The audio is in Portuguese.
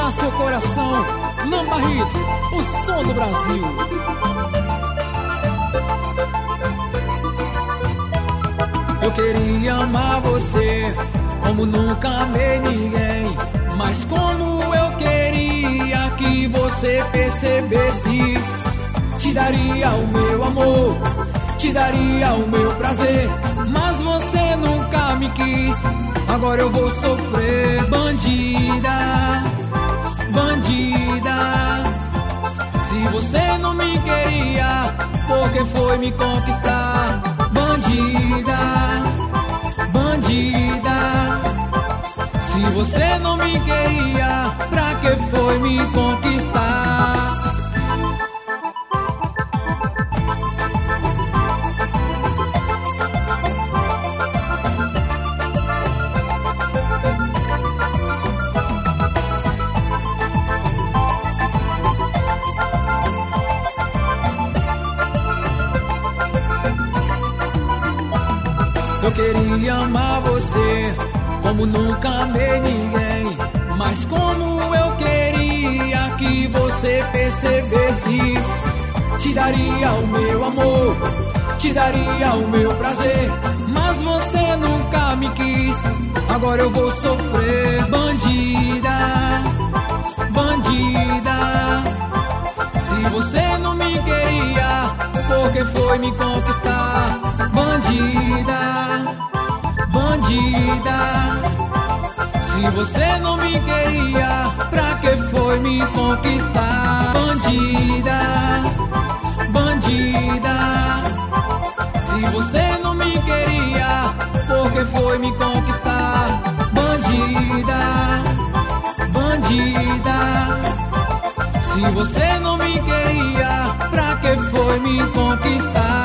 conquistar seu coração. Lamba Hits, o som do Brasil. Eu queria amar você como nunca amei ninguém, mas como eu queria que você percebesse. Te daria o meu amor, te daria o meu prazer, mas você nunca me quis. Agora eu vou sofrer. Bandida, bandida, se você não me queria, por que foi me conquistar? Bandida, bandida, se você não me queria, pra que foi me conquistar? Eu queria amar você como nunca amei ninguém, mas como eu queria que você percebesse. Te daria o meu amor, te daria o meu prazer, mas você nunca me quis. Agora eu vou sofrer. Bandida, bandida, se você não me queria, por que foi me conquistar? Bandida, bandida, se você não me queria, pra que foi me conquistar? Bandida, bandida, se você não me queria, por que foi me conquistar? Bandida, bandida, se você não me queria, pra que foi me conquistar?